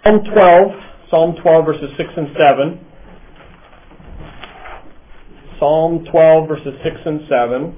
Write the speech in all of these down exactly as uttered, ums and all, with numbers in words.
Psalm twelve, Psalm twelve verses six and seven. Psalm twelve verses six and seven.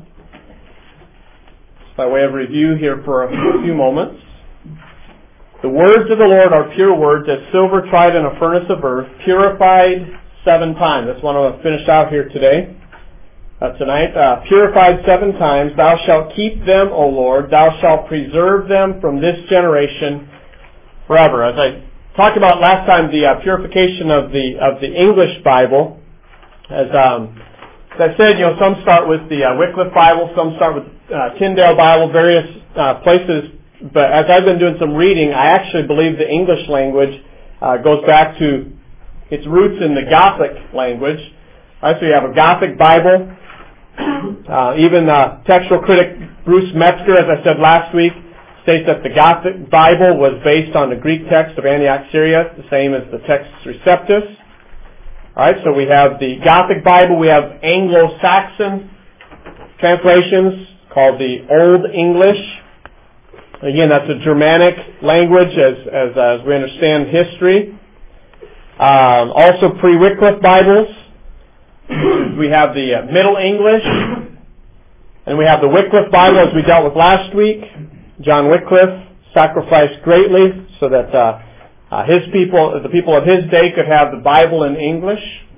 Just by way of review here for a few moments. The words of the Lord are pure words, as silver tried in a furnace of earth, purified seven times. That's what I want to finish out here today. Uh, tonight, uh, purified seven times. Thou shalt keep them, O Lord. Thou shalt preserve them from this generation forever. As I talked about last time, the uh, purification of the of the English Bible. As, um, as I said, you know, some start with the uh, Wycliffe Bible, some start with uh, Tyndale Bible, various uh, places. But as I've been doing some reading, I actually believe the English language uh, goes back to its roots in the Gothic language. All right, so you have a Gothic Bible. Uh, even uh, textual critic Bruce Metzger, as I said last week, states that the Gothic Bible was based on the Greek text of Antioch, Syria, the same as the Textus Receptus. All right, so we have the Gothic Bible. We have Anglo-Saxon translations called the Old English. Again, that's a Germanic language as as, as we understand history. Um, also, pre-Wycliffe Bibles. We have the uh, Middle English, and we have the Wycliffe Bible, as we dealt with last week. John Wycliffe sacrificed greatly so that uh, uh, his people, the people of his day, could have the Bible in English.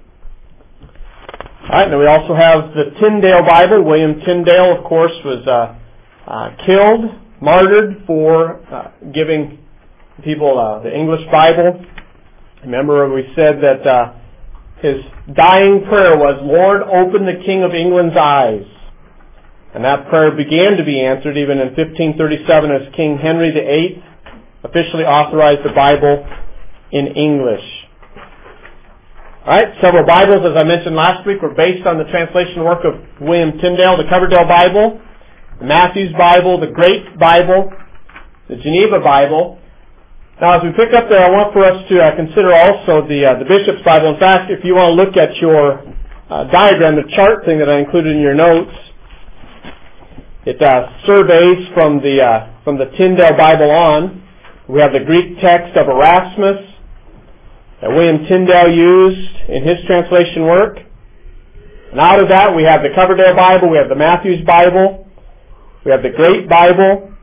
All right, and we also have the Tyndale Bible. William Tyndale, of course, was uh, uh, killed, martyred for uh, giving people uh, the English Bible. Remember, we said that uh, his dying prayer was, "Lord, open the King of England's eyes." And that prayer began to be answered even in fifteen thirty-seven as King Henry the eighth officially authorized the Bible in English. All right, several Bibles, as I mentioned last week, were based on the translation work of William Tyndale, the Coverdale Bible, the Matthews Bible, the Great Bible, the Geneva Bible. Now, as we pick up there, I want for us to uh, consider also the uh, the Bishop's Bible. In fact, if you want to look at your uh, diagram, the chart thing that I included in your notes, it uh, surveys from the uh, from the Tyndale Bible on. We have the Greek text of Erasmus that William Tyndale used in his translation work. And out of that, we have the Coverdale Bible, we have the Matthews Bible, we have the Great Bible,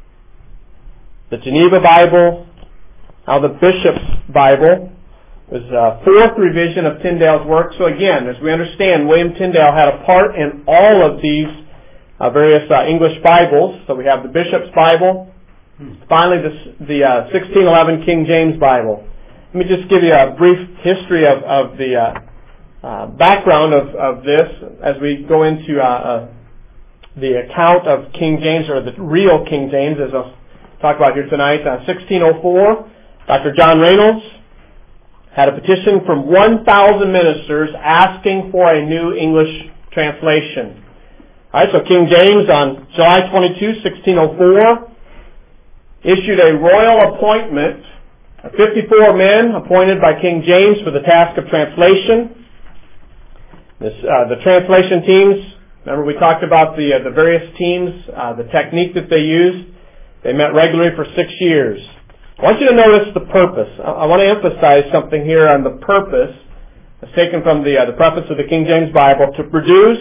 the Geneva Bible. Now the Bishop's Bible was a fourth revision of Tyndale's work. So again, as we understand, William Tyndale had a part in all of these uh, various uh, English Bibles. So we have the Bishop's Bible. Finally, the, the uh, sixteen eleven King James Bible. Let me just give you a brief history of, of the uh, uh, background of, of this as we go into uh, uh, the account of King James, or the real King James, as I'll talk about here tonight. Uh, sixteen oh four. Doctor John Reynolds had a petition from one thousand ministers asking for a new English translation. All right, so King James on July twenty-second, sixteen oh four, issued a royal appointment of fifty-four men appointed by King James for the task of translation. This, uh, the translation teams, remember we talked about the uh, the various teams, uh, the technique that they used. They met regularly for six years. I want you to notice the purpose. I want to emphasize something here on the purpose. It's taken from the uh, the preface of the King James Bible, to produce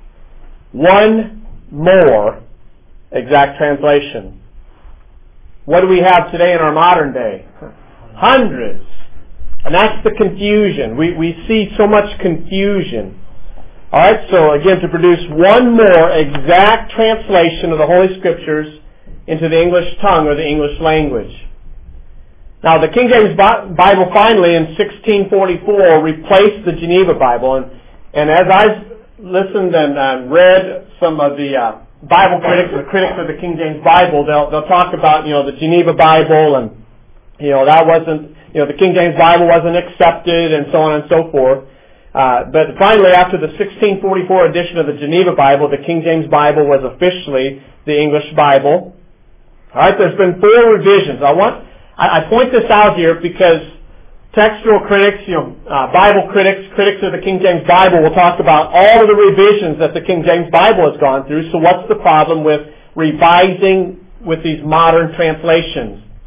one more exact translation. What do we have today in our modern day? Hundreds. And that's the confusion. We we see so much confusion. All right, so again, to produce one more exact translation of the Holy Scriptures into the English tongue or the English language. Now, the King James Bible finally in sixteen forty-four replaced the Geneva Bible. And, and as I've listened and uh, read some of the uh, Bible critics, the critics of the King James Bible, they'll, they'll talk about, you know, the Geneva Bible and, you know, that wasn't, you know, the King James Bible wasn't accepted and so on and so forth. Uh, but finally, after the sixteen forty-four edition of the Geneva Bible, the King James Bible was officially the English Bible. All right, there's been four revisions. I want... I point this out here because textual critics, you know, uh, Bible critics, critics of the King James Bible will talk about all of the revisions that the King James Bible has gone through. So what's the problem with revising with these modern translations?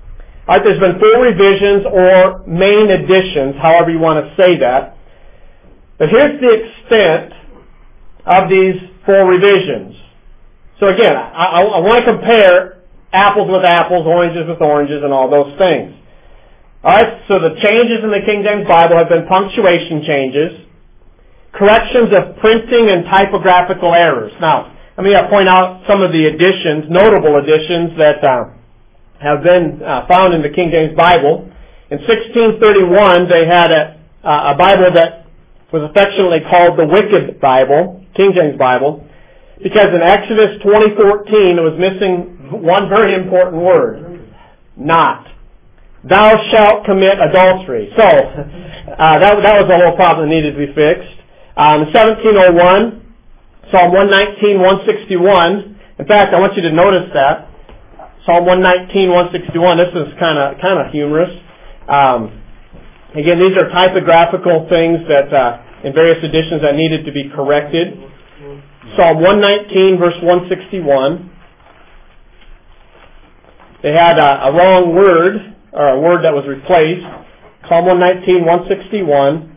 All right, there's been full revisions or main additions, however you want to say that. But here's the extent of these full revisions. So again, I, I, I want to compare apples with apples, oranges with oranges, and all those things. All right, so the changes in the King James Bible have been punctuation changes, corrections of printing and typographical errors. Now, let me uh, point out some of the additions, notable additions that uh, have been uh, found in the King James Bible. In sixteen thirty-one, they had a, uh, a Bible that was affectionately called the Wicked Bible, King James Bible, because in Exodus twenty fourteen it was missing one very important word, not. Thou shalt commit adultery. So, uh, that, that was the whole problem that needed to be fixed. Um, in seventeen oh one, Psalm one nineteen, one sixty-one, in fact, I want you to notice that. Psalm one nineteen, one sixty-one, this is kind of kind of humorous. Um, again, these are typographical things that, uh, in various editions that needed to be corrected. Psalm one nineteen, verse one sixty-one. They had a, a wrong word, or a word that was replaced. Psalm one nineteen, one sixty-one.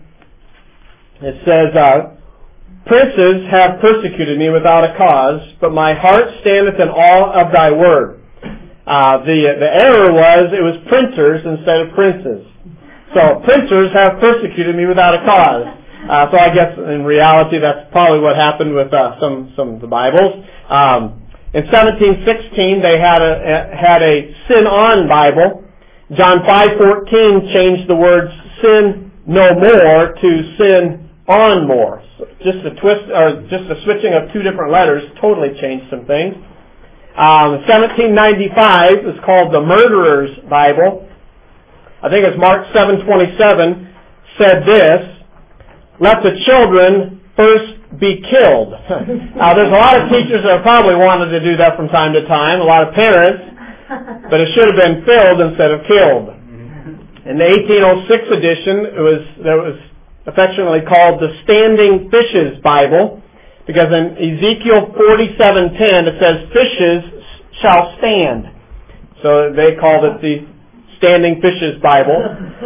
It says, uh, Princes have persecuted me without a cause, but my heart standeth in awe of thy word. Uh, the, the error was, it was printers instead of princes. So, princes have persecuted me without a cause. Uh, so I guess in reality that's probably what happened with uh, some, some of the Bibles. Um, in seventeen sixteen they had a, had a sin-on Bible. John five fourteen changed the words sin no more to sin on more. So just a twist, or just a switching of two different letters totally changed some things. Um, seventeen ninety-five is called the Murderer's Bible. I think it's Mark seven twenty-seven said this, let the children first be killed. Now there's a lot of teachers that probably wanted to do that from time to time, a lot of parents, but it should have been filled instead of killed. In the eighteen oh six edition, it was there was affectionately called the Standing Fishes Bible, because in Ezekiel forty-seven ten it says, fishes shall stand. So they called it the Standing Fishes Bible.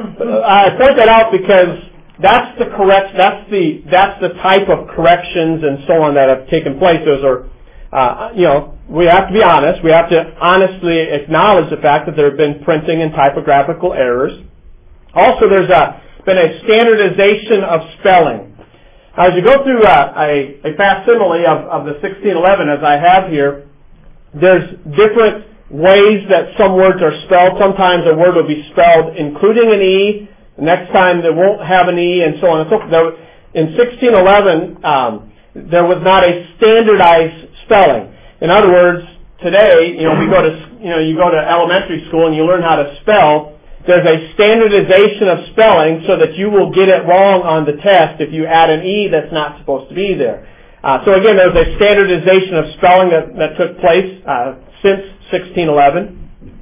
I point that out because that's the correct, that's the, that's the type of corrections and so on that have taken place. Those are, uh, you know, we have to be honest. We have to honestly acknowledge the fact that there have been printing and typographical errors. Also, there's a, been a standardization of spelling. Now, as you go through a, a, a facsimile of, of the sixteen eleven, as I have here, there's different ways that some words are spelled. Sometimes a word will be spelled including an E. The next time it won't have an E, and so on and so forth. In sixteen eleven, um, there was not a standardized spelling. In other words, today, you know, we go to, you know, you go to elementary school and you learn how to spell. There's a standardization of spelling so that you will get it wrong on the test if you add an E that's not supposed to be there. Uh, so again, there's a standardization of spelling that, that took place uh, since sixteen eleven.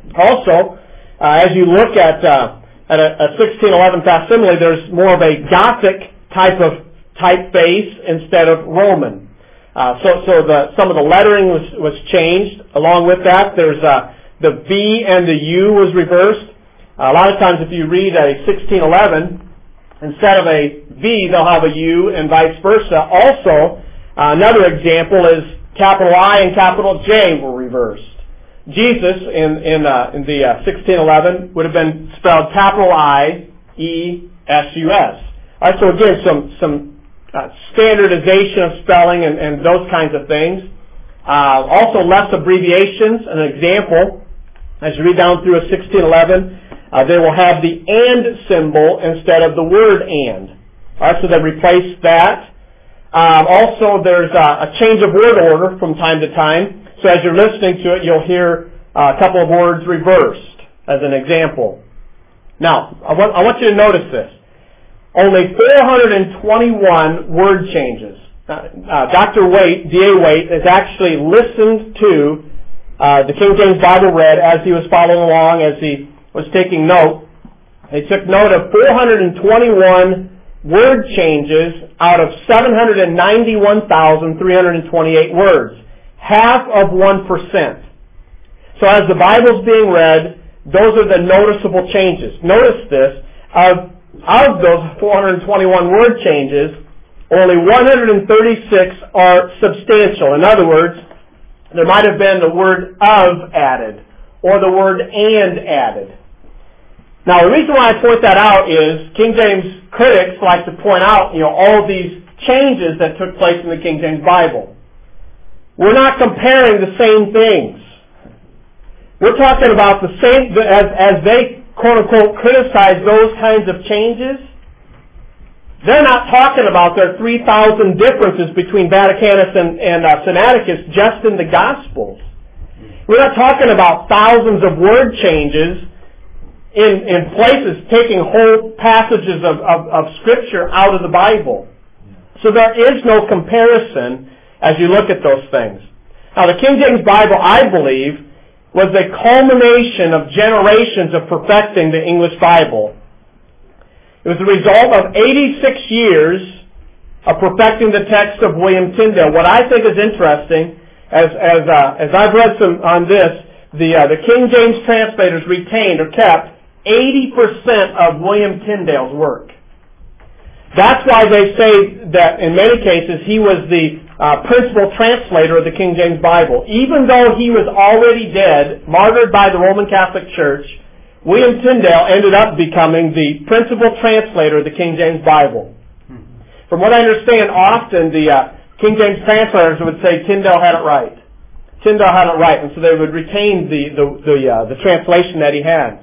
Also, uh, as you look at uh, at a, a sixteen eleven facsimile, there's more of a Gothic type of typeface instead of Roman. Uh, so, so the some of the lettering was was changed. Along with that, there's uh, the V and the U was reversed. Uh, a lot of times, if you read a sixteen eleven, instead of a V, they'll have a U, and vice versa. Also, uh, another example is capital I and capital J were reversed. Jesus in in, uh, in the uh, sixteen eleven would have been spelled capital I E S U S. All right, so again, some some uh, standardization of spelling and, and those kinds of things. Uh, also, less abbreviations. An example, as you read down through a sixteen eleven. Uh, they will have the and symbol instead of the word and. All right, so they replace that. Um, also, there's uh, a change of word order from time to time. So as you're listening to it, you'll hear uh, a couple of words reversed, as an example. Now, I want, I want you to notice this. Only four hundred twenty-one word changes. Uh, uh, Doctor Waite, D A Waite, has actually listened to uh, the King James Bible read as he was following along, as he was taking note. They took note of four hundred twenty-one word changes out of seven hundred ninety-one thousand three hundred twenty-eight words. Half of one percent. So as the Bible's being read, those are the noticeable changes. Notice this, of, of those four hundred twenty-one word changes, only one hundred thirty-six are substantial. In other words, there might have been the word of added, or the word and added. Now, the reason why I point that out is King James critics like to point out, you know, all these changes that took place in the King James Bible. We're not comparing the same things. We're talking about the same, as, as they, quote-unquote, criticize those kinds of changes, they're not talking about their three thousand differences between Vaticanus and, and uh, Sinaiticus just in the Gospels. We're not talking about thousands of word changes in, in places, taking whole passages of, of, of Scripture out of the Bible. So there is no comparison as you look at those things. Now, the King James Bible, I believe, was a culmination of generations of perfecting the English Bible. It was the result of eighty-six years of perfecting the text of William Tyndale. What I think is interesting, as as uh, as I've read some on this, the uh, the King James translators retained or kept eighty percent of William Tyndale's work. That's why they say that in many cases he was the uh, principal translator of the King James Bible. Even though he was already dead, martyred by the Roman Catholic Church, William Tyndale ended up becoming the principal translator of the King James Bible. From what I understand, often the uh, King James translators would say Tyndale had it right. Tyndale had it right, and so they would retain the the the, uh, the translation that he had.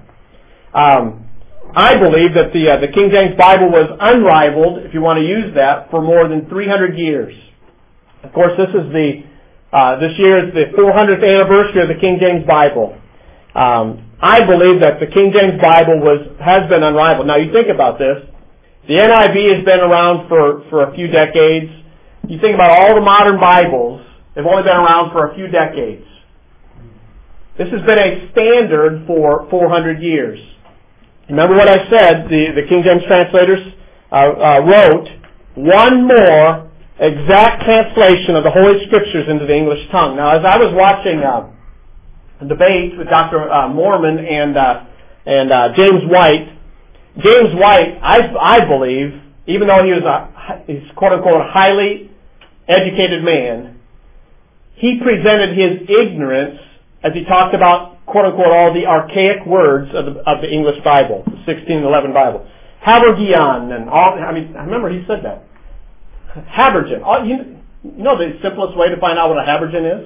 Um, I believe that the uh, the King James Bible was unrivaled, if you want to use that, for more than three hundred years. Of course, this is the uh, this year is the four hundredth anniversary of the King James Bible. Um, I believe that the King James Bible was has been unrivaled. Now, you think about this. The N I V has been around for, for a few decades. You think about all the modern Bibles, they've only been around for a few decades. This has been a standard for four hundred years. Remember what I said, the, the King James translators uh, uh, wrote one more exact translation of the Holy Scriptures into the English tongue. Now, as I was watching uh, a debate with Doctor Uh, Mormon and uh, and uh, James White, James White, I, I believe, even though he was a he's quote-unquote highly educated man, he presented his ignorance as he talked about quote-unquote all the archaic words of the, of the English Bible, the sixteen eleven Bible. Habergion and all, I mean, I remember he said that. Habergen. All, you, you know the simplest way to find out what a habergen is?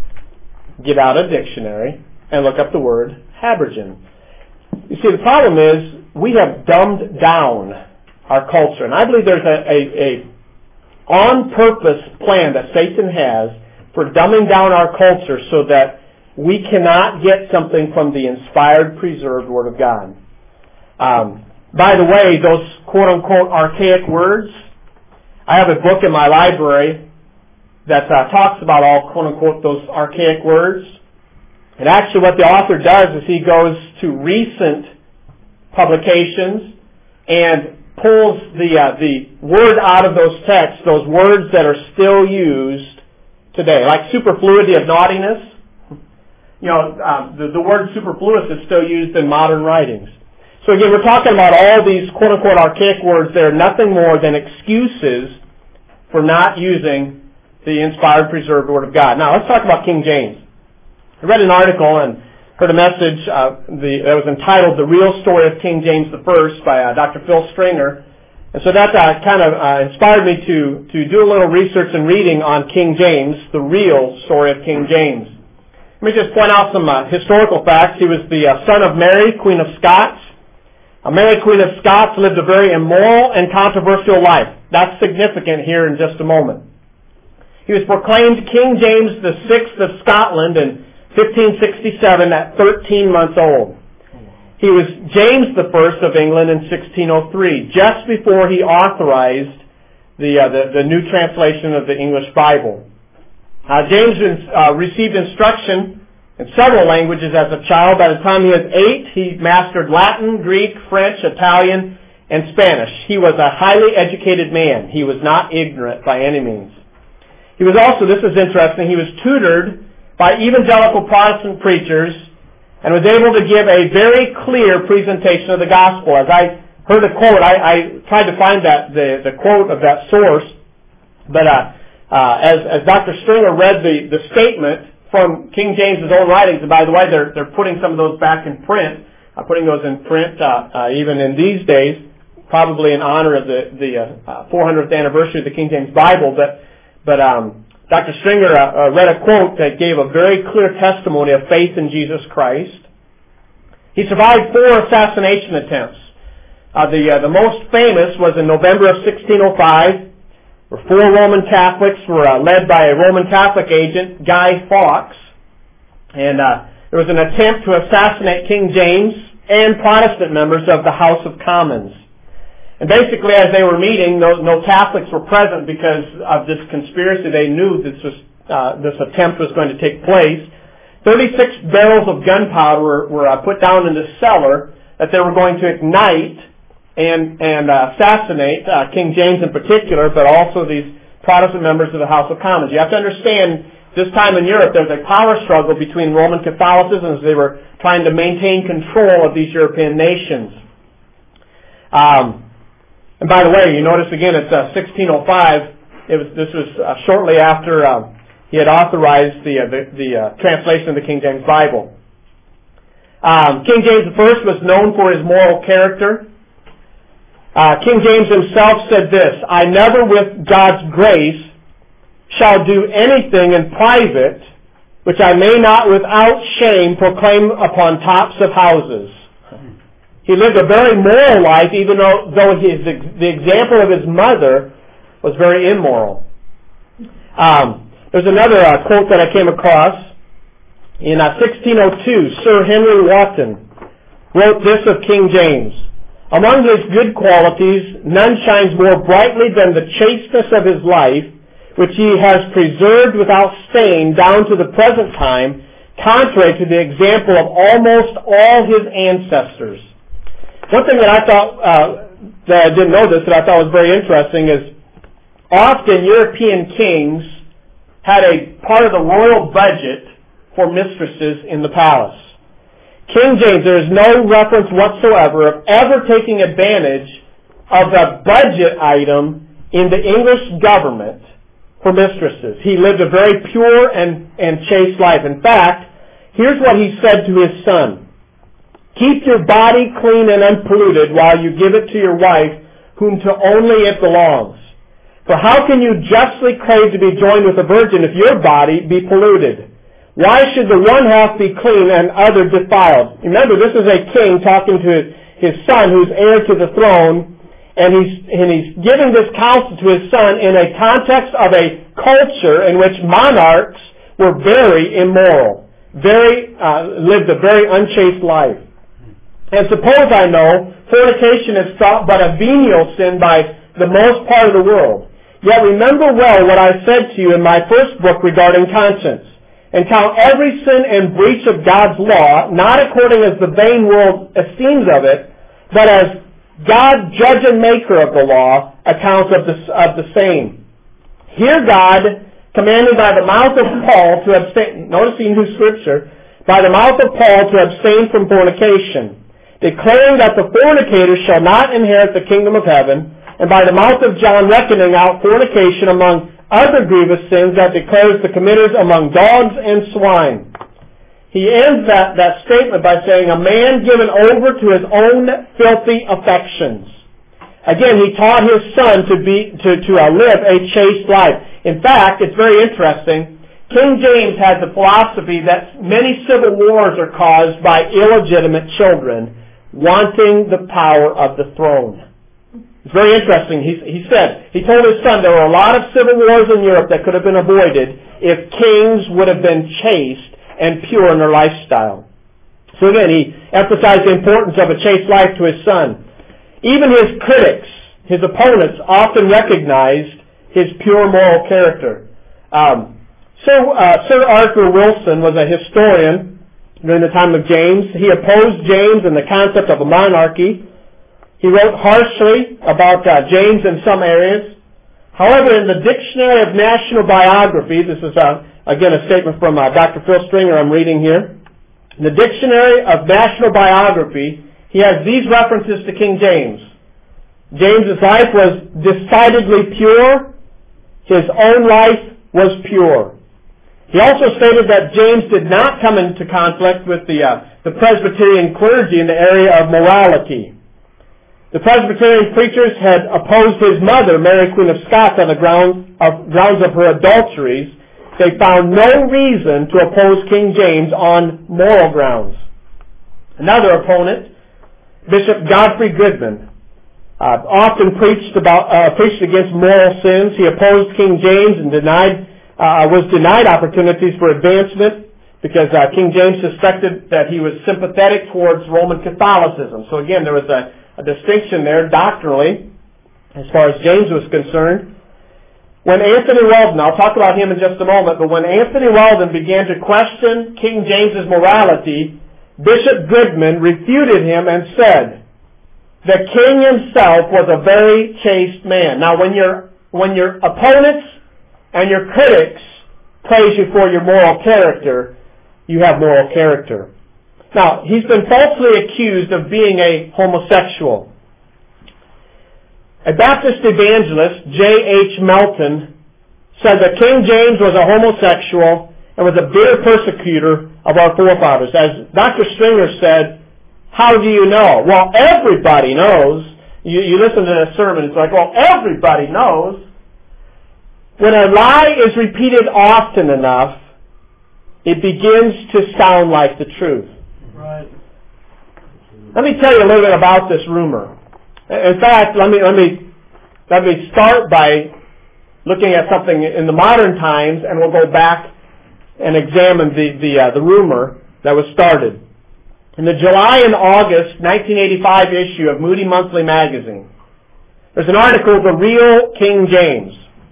Get out a dictionary and look up the word habergen. You see, the problem is we have dumbed down our culture, and I believe there's a, a, a on-purpose plan that Satan has for dumbing down our culture so that we cannot get something from the inspired, preserved Word of God. Um, by the way, those quote-unquote archaic words, I have a book in my library that uh, talks about all quote-unquote those archaic words. And actually what the author does is he goes to recent publications and pulls the uh, the word out of those texts, those words that are still used today, like superfluity of naughtiness. You know, um, the, the word superfluous is still used in modern writings. So again, we're talking about all these quote-unquote archaic words. They're nothing more than excuses for not using the inspired, preserved Word of God. Now, let's talk about King James. I read an article and heard a message uh, the, that was entitled The Real Story of King James the First by uh, Doctor Phil Stringer. And so that uh, kind of uh, inspired me to, to do a little research and reading on King James, the real story of King James. Let me just point out some uh, historical facts. He was the uh, son of Mary, Queen of Scots. Uh, Mary, Queen of Scots, lived a very immoral and controversial life. That's significant here in just a moment. He was proclaimed King James the Sixth of Scotland in fifteen sixty-seven at thirteen months old. He was James the First of England in sixteen oh three, just before he authorized the, uh, the, the new translation of the English Bible. Uh, James uh, received instruction in several languages as a child. By the time he was eight, he mastered Latin, Greek, French, Italian, and Spanish. He was a highly educated man. He was not ignorant by any means. He was also, this is interesting, he was tutored by evangelical Protestant preachers and was able to give a very clear presentation of the gospel. As I heard a quote, I, I tried to find that the, the quote of that source, but uh, uh, as, as Doctor Stringer read the, the statement from King James's own writings, and by the way, they're, they're putting some of those back in print, uh, putting those in print uh, uh, even in these days, probably in honor of the, the uh, four hundredth anniversary of the King James Bible, but, but um, Doctor Stringer uh, uh, read a quote that gave a very clear testimony of faith in Jesus Christ. He survived four assassination attempts. Uh, the uh, the most famous was in November of sixteen oh five, where four Roman Catholics were uh, led by a Roman Catholic agent, Guy Fawkes, and uh, there was an attempt to assassinate King James and Protestant members of the House of Commons. And basically, as they were meeting, no, no Catholics were present because of this conspiracy. They knew this was uh, this attempt was going to take place. Thirty-six barrels of gunpowder were, were uh, put down in the cellar that they were going to ignite and and uh, assassinate uh, King James in particular, but also these Protestant members of the House of Commons. You have to understand, this time in Europe, there was a power struggle between Roman Catholicism as they were trying to maintain control of these European nations. Um, And by the way, you notice again it's uh, sixteen oh five. It was this was uh, shortly after uh, he had authorized the uh, the, the uh, translation of the King James Bible. Um, King James the First was known for his moral character. Uh, King James himself said this: "I never, with God's grace, shall do anything in private which I may not without shame proclaim upon tops of houses." He lived a very moral life, even though, though his, the example of his mother was very immoral. Um, there's another uh, quote that I came across. In uh, sixteen oh two, Sir Henry Wotton wrote this of King James: "Among his good qualities, none shines more brightly than the chasteness of his life, which he has preserved without stain down to the present time, contrary to the example of almost all his ancestors." One thing that I thought, uh, that I didn't know this, that I thought was very interesting is often European kings had a part of the royal budget for mistresses in the palace. King James, there is no reference whatsoever of ever taking advantage of a budget item in the English government for mistresses. He lived a very pure and, and chaste life. In fact, here's what he said to his son: "Keep your body clean and unpolluted while you give it to your wife, whom to only it belongs. For how can you justly crave to be joined with a virgin if your body be polluted? Why should the one half be clean and other defiled?" Remember, this is a king talking to his, his son, who's heir to the throne, and he's, and he's giving this counsel to his son in a context of a culture in which monarchs were very immoral, very uh, lived a very unchaste life. "And suppose, I know, fornication is thought but a venial sin by the most part of the world. Yet remember well what I said to you in my first book regarding conscience, and count every sin and breach of God's law, not according as the vain world esteems of it, but as God, judge and maker of the law, accounts of the, of the same. Here God, commanded by the mouth of Paul to abstain," notice he knew Scripture, "by the mouth of Paul to abstain from fornication, declaring that the fornicator shall not inherit the kingdom of heaven, and by the mouth of John reckoning out fornication among other grievous sins, that declares the committers among dogs and swine." He ends that, that statement by saying, "A man given over to his own filthy affections." Again, he taught his son to be to, to uh, live a chaste life. In fact, it's very interesting. King James had the philosophy that many civil wars are caused by illegitimate children wanting the power of the throne. It's very interesting. He, he said, he told his son there were a lot of civil wars in Europe that could have been avoided if kings would have been chaste and pure in their lifestyle. So again, he emphasized the importance of a chaste life to his son. Even his critics, his opponents, often recognized his pure moral character. Um, so, uh, Sir Arthur Wilson was a historian during the time of James. He opposed James and the concept of a monarchy. He wrote harshly about uh, James in some areas. However, in the Dictionary of National Biography, this is, uh, again, a statement from uh, Doctor Phil Stringer I'm reading here. In the Dictionary of National Biography, he has these references to King James. James's life was decidedly pure. His own life was pure. He also stated that James did not come into conflict with the, uh, the Presbyterian clergy in the area of morality. The Presbyterian preachers had opposed his mother, Mary Queen of Scots, on the grounds of, grounds of her adulteries. They found no reason to oppose King James on moral grounds. Another opponent, Bishop Godfrey Goodman, uh, often preached about uh, preached against moral sins. He opposed King James and denied uh, was denied opportunities for advancement because uh, King James suspected that he was sympathetic towards Roman Catholicism. So again, there was a, a distinction there doctrinally as far as James was concerned. When Anthony Weldon, I'll talk about him in just a moment, but when Anthony Weldon began to question King James's morality, Bishop Goodman refuted him and said, the king himself was a very chaste man. Now when your when your opponents and your critics praise you for your moral character, you have moral character. Now, he's been falsely accused of being a homosexual. A Baptist evangelist, J H Melton, said that King James was a homosexual and was a bitter persecutor of our forefathers. As Doctor Stringer said, how do you know? Well, everybody knows. You, you listen to a sermon, it's like, well, everybody knows. When a lie is repeated often enough, it begins to sound like the truth. Right. Let me tell you a little bit about this rumor. In fact, let me let me let me start by looking at something in the modern times, and we'll go back and examine the the uh, the rumor that was started in the July and August nineteen eighty-five issue of Moody Monthly Magazine. There's an article, "The Real King James."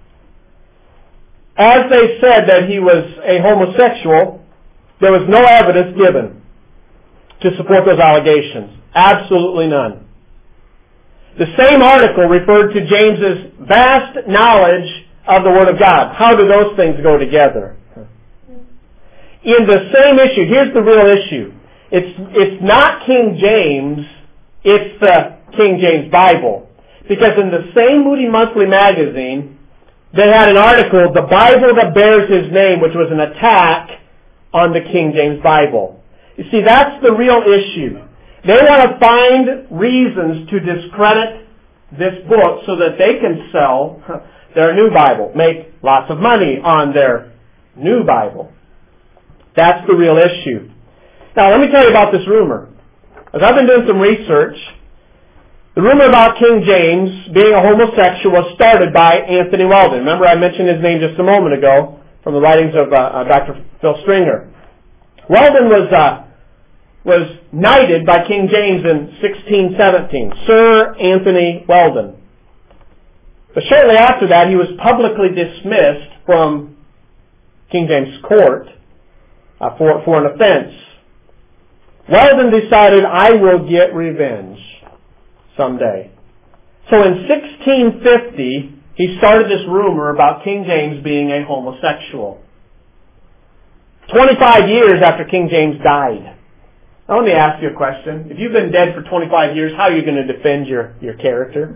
As they said that he was a homosexual, there was no evidence given to support those allegations. Absolutely none. The same article referred to James's vast knowledge of the Word of God. How do those things go together? In the same issue, here's the real issue. It's, it's not King James, it's the King James Bible. Because in the same Moody Monthly Magazine, they had an article, "The Bible That Bears His Name," which was an attack on the King James Bible. You see, that's the real issue. They want to find reasons to discredit this book so that they can sell their new Bible, make lots of money on their new Bible. That's the real issue. Now, let me tell you about this rumor. As I've been doing some research, the rumor about King James being a homosexual was started by Anthony Weldon. Remember, I mentioned his name just a moment ago from the writings of uh, uh, Doctor Phil Stringer. Weldon was uh, was knighted by King James in sixteen seventeen, Sir Anthony Weldon. But shortly after that, he was publicly dismissed from King James' court uh, for, for an offense. Weldon decided, I will get revenge someday. So in sixteen fifty, he started this rumor about King James being a homosexual. twenty-five years after King James died. Now let me ask you a question. If you've been dead for twenty-five years, how are you going to defend your, your character?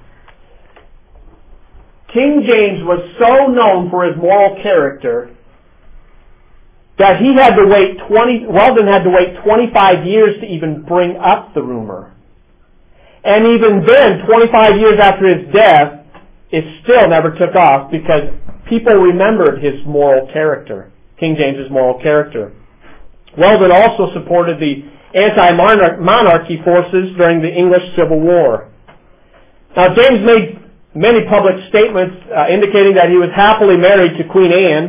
King James was so known for his moral character that he had to wait twenty Weldon had to wait twenty-five years to even bring up the rumor. And even then, twenty-five years after his death, it still never took off because people remembered his moral character, King James's moral character. Weldon also supported the anti-monarchy forces during the English Civil War. Now, James made many public statements uh, indicating that he was happily married to Queen Anne.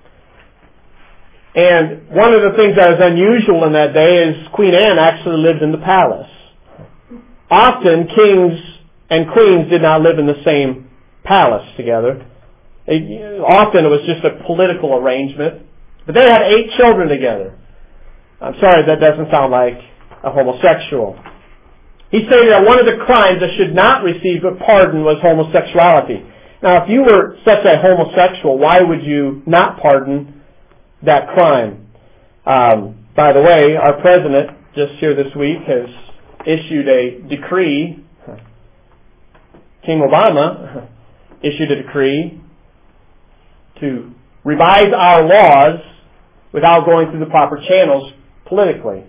And one of the things that was unusual in that day is Queen Anne actually lived in the palace. Often, kings and queens did not live in the same palace together. It, often it was just a political arrangement. But they had eight children together. I'm sorry, that doesn't sound like a homosexual. He stated that one of the crimes that should not receive a pardon was homosexuality. Now, if you were such a homosexual, why would you not pardon that crime? Um, By the way, our president, just here this week, has issued a decree. King Obama issued a decree to revise our laws without going through the proper channels politically.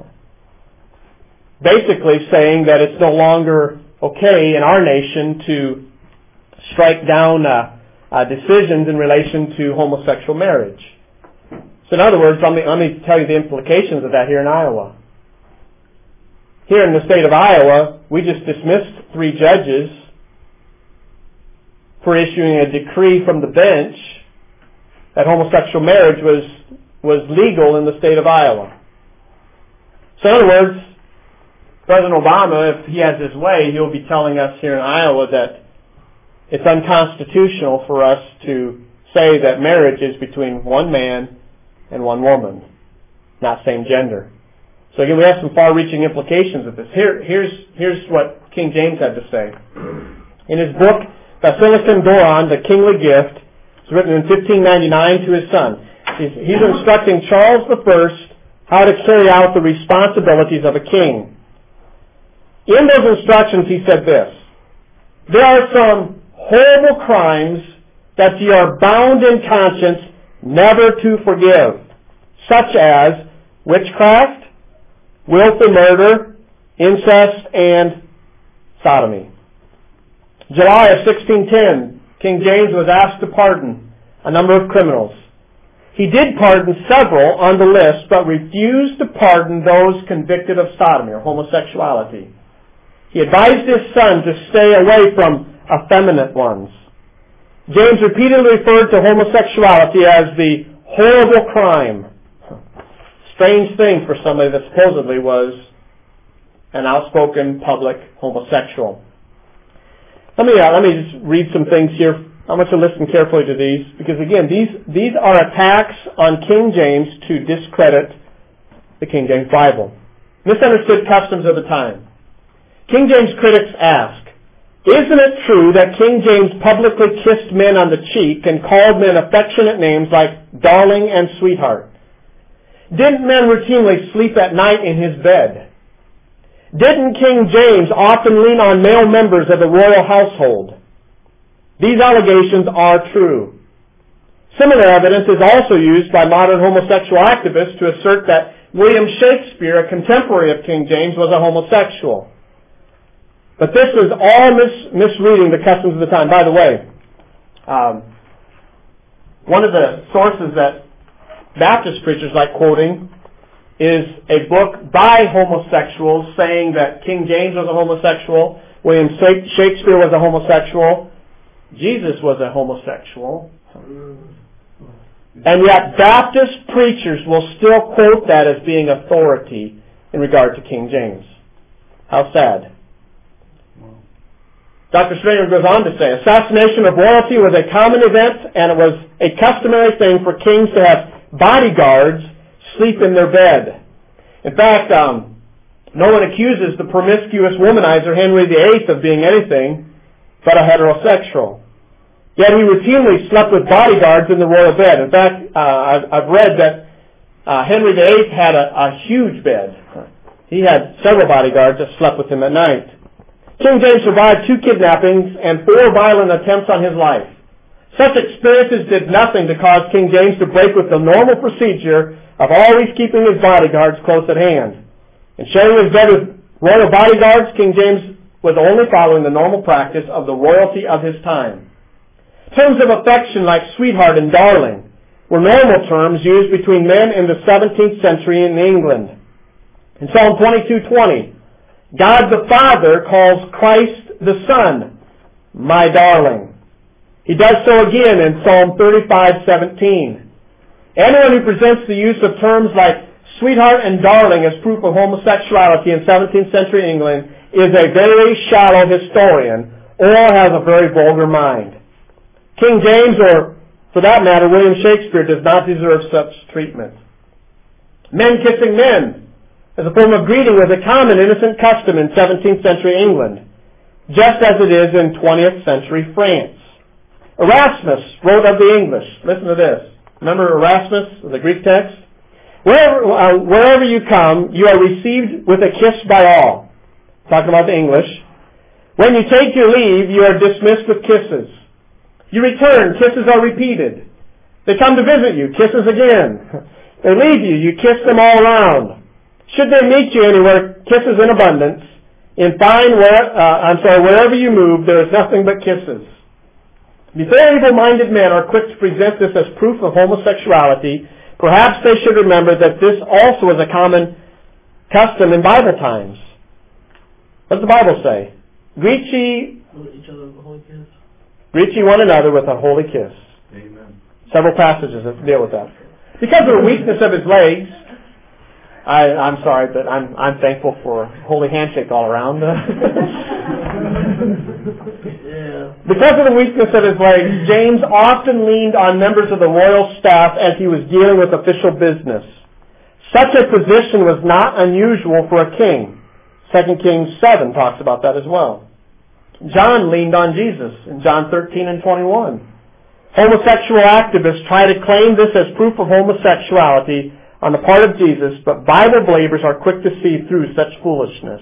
Basically saying that it's no longer okay in our nation to strike down uh, uh, decisions in relation to homosexual marriage. So in other words, let me, let me tell you the implications of that here in Iowa. Here in the state of Iowa, we just dismissed three judges for issuing a decree from the bench that homosexual marriage was, was legal in the state of Iowa. So in other words, President Obama, if he has his way, he'll be telling us here in Iowa that it's unconstitutional for us to say that marriage is between one man and one woman, not same gender. So again, we have some far-reaching implications of this. Here, here's, here's what King James had to say. In his book, Basilicon Doron, The Kingly Gift, it's written in fifteen ninety-nine to his son. He's, he's instructing Charles the First how to carry out the responsibilities of a king. In those instructions, he said this: there are some horrible crimes that ye are bound in conscience never to forgive, such as witchcraft, willful murder, incest, and sodomy. July of sixteen ten, King James was asked to pardon a number of criminals. He did pardon several on the list, but refused to pardon those convicted of sodomy or homosexuality. He advised his son to stay away from effeminate ones. James repeatedly referred to homosexuality as the horrible crime. Strange thing for somebody that supposedly was an outspoken public homosexual. Let me uh, let me just read some things here. I want you to listen carefully to these, because again, these these are attacks on King James to discredit the King James Bible. Misunderstood customs of the time. King James critics ask, isn't it true that King James publicly kissed men on the cheek and called men affectionate names like darling and sweetheart? Didn't men routinely sleep at night in his bed? Didn't King James often lean on male members of the royal household? These allegations are true. Similar evidence is also used by modern homosexual activists to assert that William Shakespeare, a contemporary of King James, was a homosexual. But this is all mis- misreading the customs of the time. By the way, um, one of the sources that Baptist preachers like quoting is a book by homosexuals saying that King James was a homosexual, William Shakespeare was a homosexual, Jesus was a homosexual. And yet Baptist preachers will still quote that as being authority in regard to King James. How sad. Doctor Stringer goes on to say, assassination of royalty was a common event, and it was a customary thing for kings to have bodyguards sleep in their bed. In fact, um, no one accuses the promiscuous womanizer Henry the Eighth of being anything but a heterosexual. Yet he routinely slept with bodyguards in the royal bed. In fact, uh, I've, I've read that uh, Henry the Eighth had a, a huge bed. He had several bodyguards that slept with him at night. King James survived two kidnappings and four violent attempts on his life. Such experiences did nothing to cause King James to break with the normal procedure of always keeping his bodyguards close at hand. In sharing his bed with royal bodyguards, King James was only following the normal practice of the royalty of his time. Terms of affection like sweetheart and darling were normal terms used between men in the seventeenth century in England. In Psalm twenty-two twenty, God the Father calls Christ the Son, my darling. He does so again in Psalm thirty-five seventeen. Anyone who presents the use of terms like sweetheart and darling as proof of homosexuality in seventeenth century England is a very shallow historian or has a very vulgar mind. King James, or for that matter, William Shakespeare, does not deserve such treatment. Men kissing men as a form of greeting was a common innocent custom in seventeenth century England, just as it is in twentieth century France. Erasmus wrote of the English. Listen to this. Remember Erasmus, the Greek text? Wherever, uh, wherever you come, you are received with a kiss by all. Talking about the English. When you take your leave, you are dismissed with kisses. You return, kisses are repeated. They come to visit you, kisses again. They leave you, you kiss them all around. Should they meet you anywhere, kisses in abundance. In fine, where, uh, I'm sorry, wherever you move, there is nothing but kisses. Before evil-minded men are quick to present this as proof of homosexuality, perhaps they should remember that this also is a common custom in Bible times. What does the Bible say? Greet ye, each other with a holy kiss. Greet ye one another with a holy kiss. Amen. Several passages that deal with that. Because of the weakness of his legs, I, I'm sorry, but I'm I'm thankful for a holy handshake all around. Yeah. Because of the weakness of his legs, James often leaned on members of the royal staff as he was dealing with official business. Such a position was not unusual for a king. Second Kings seven talks about that as well. John leaned on Jesus in John thirteen and twenty-one. Homosexual activists try to claim this as proof of homosexuality on the part of Jesus, but Bible believers are quick to see through such foolishness.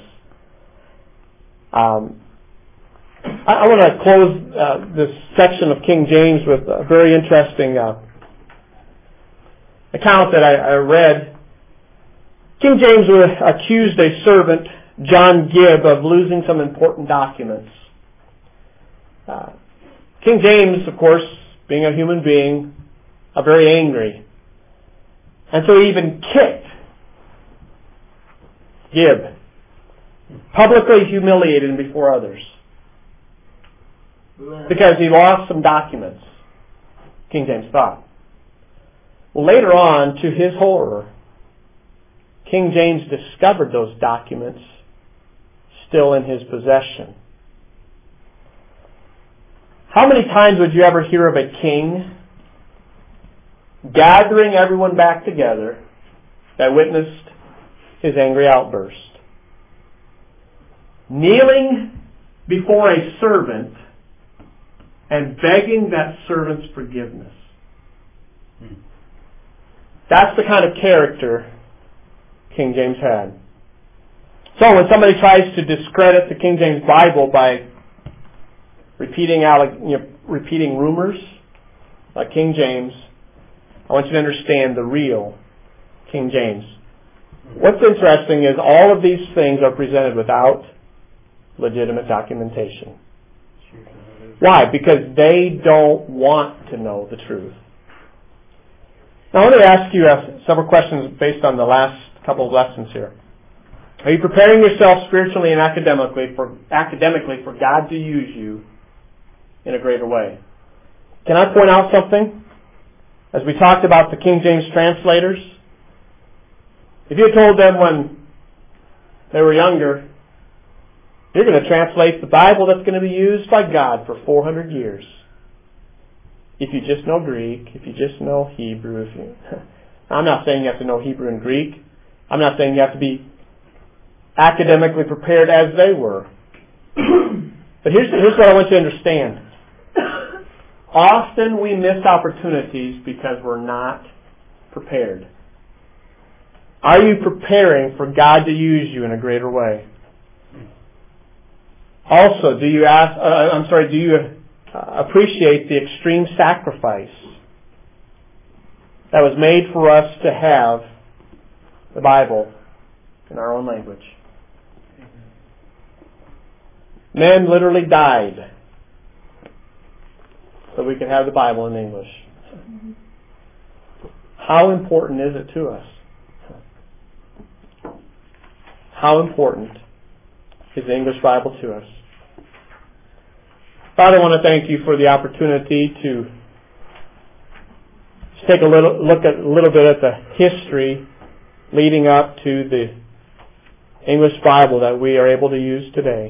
Um, I, I want to close uh, this section of King James with a very interesting uh, account that I, I read. King James accused a servant, John Gibb, of losing some important documents. Uh, King James, of course, being a human being, are very angry. And so he even kicked Gibb, publicly humiliated him before others, because he lost some documents, King James thought. Well, later on, to his horror, King James discovered those documents still in his possession. How many times would you ever hear of a king gathering everyone back together that witnessed his angry outburst, kneeling before a servant and begging that servant's forgiveness? That's the kind of character King James had. So when somebody tries to discredit the King James Bible by repeating you know, repeating rumors like King James, I want you to understand the real King James. What's interesting is all of these things are presented without legitimate documentation. Why? Because they don't want to know the truth. Now I want to ask you several questions based on the last couple of lessons here. Are you preparing yourself spiritually and academically for academically for God to use you in a greater way? Can I point out something? As we talked about the King James translators, if you had told them when they were younger, you're going to translate the Bible that's going to be used by God for four hundred years. If you just know Greek, if you just know Hebrew, if you, I'm not saying you have to know Hebrew and Greek. I'm not saying you have to be academically prepared as they were. But here's, here's what I want you to understand. Often we miss opportunities because we're not prepared. Are you preparing for God to use you in a greater way? Also, do you ask? Uh, I'm sorry. Do you uh, appreciate the extreme sacrifice that was made for us to have the Bible in our own language? Men literally died so we could have the Bible in English. How important is it to us? How important is the English Bible to us? Father, I want to thank you for the opportunity to take a little look at a little bit at the history leading up to the English Bible that we are able to use today.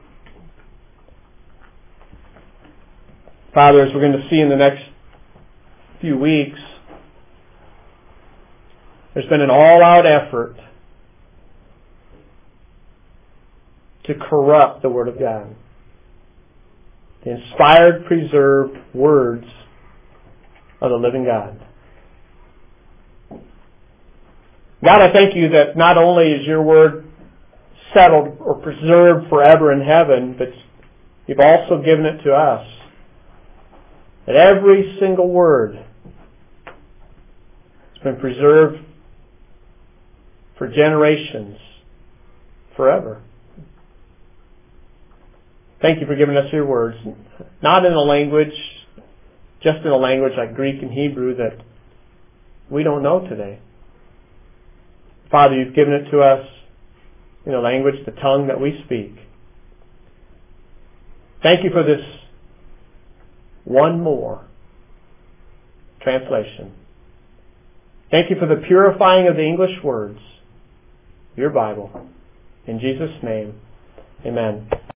Father, as we're going to see in the next few weeks, there's been an all-out effort to corrupt the Word of God. The inspired, preserved words of the living God. God, I thank you that not only is your word settled or preserved forever in heaven, but you've also given it to us. That every single word has been preserved for generations, forever. Thank you for giving us your words, not in a language, just in a language like Greek and Hebrew that we don't know today. Father, you've given it to us in a language, the tongue that we speak. Thank you for this one more translation. Thank you for the purifying of the English words, your Bible. In Jesus' name, amen.